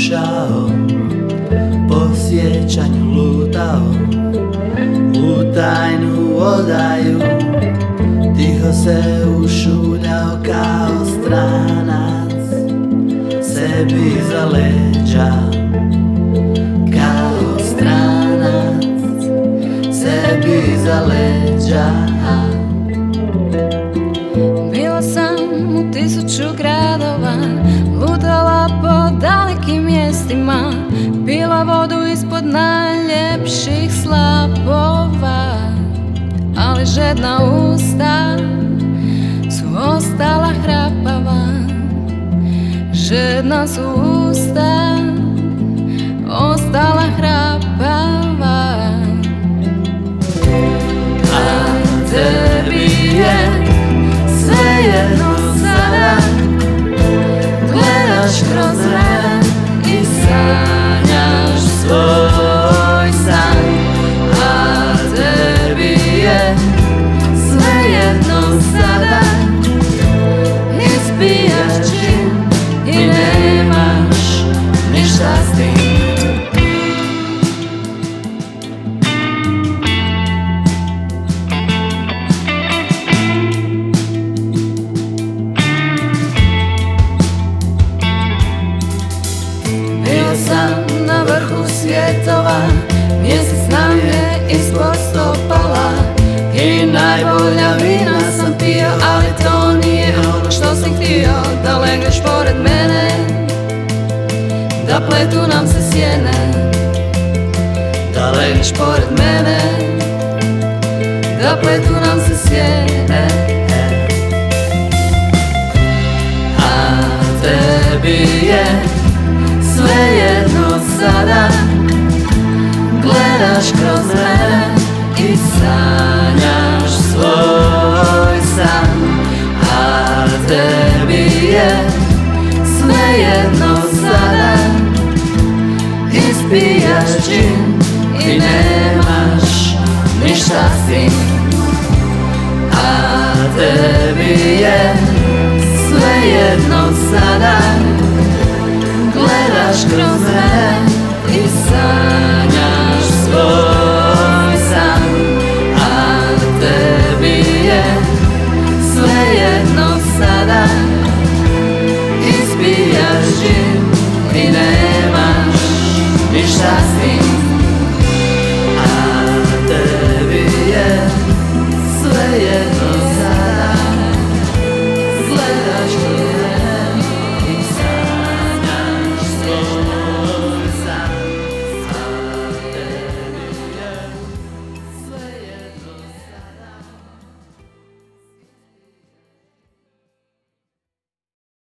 slušao, po sjećanju lutao, u tajnu odaju, tiho se ušuljao kao stranac, sebi iza leđa. Kao stranac, sebi iza leđa. Bila sam u 1000 gradova, lutala po dalekim mjestima, pila vodu ispod najljepših slapova, ali žedna usta su ostala hrapava. Žedna su usta ostala hrapava. A tebi je svejedno sada, gledaš kroz mene i sanjaš svoj san. A tebi je svejedno sada, ispijaš čin i nemaš ništa s tim. Sam na vrhu svjetova, mjesec nam je ispod stopala i najbolja vina sam pio, ali to nije ono što sam htio. Da legneš pored mene, da pletu nam se sjene. Da legneš pored mene, da pletu nam se sjene. A tebi je svejedno sada, gledaš kroz mene i sanjaš svoj san. A tebi je svejedno sada, ispijaš čin i nemaš ništa s tim. A tebi je svejedno sada, gledaš kroz mene i sanjaš svoj san. A tebi je svejedno sada, ispijaš čin i nemaš ništa s tim.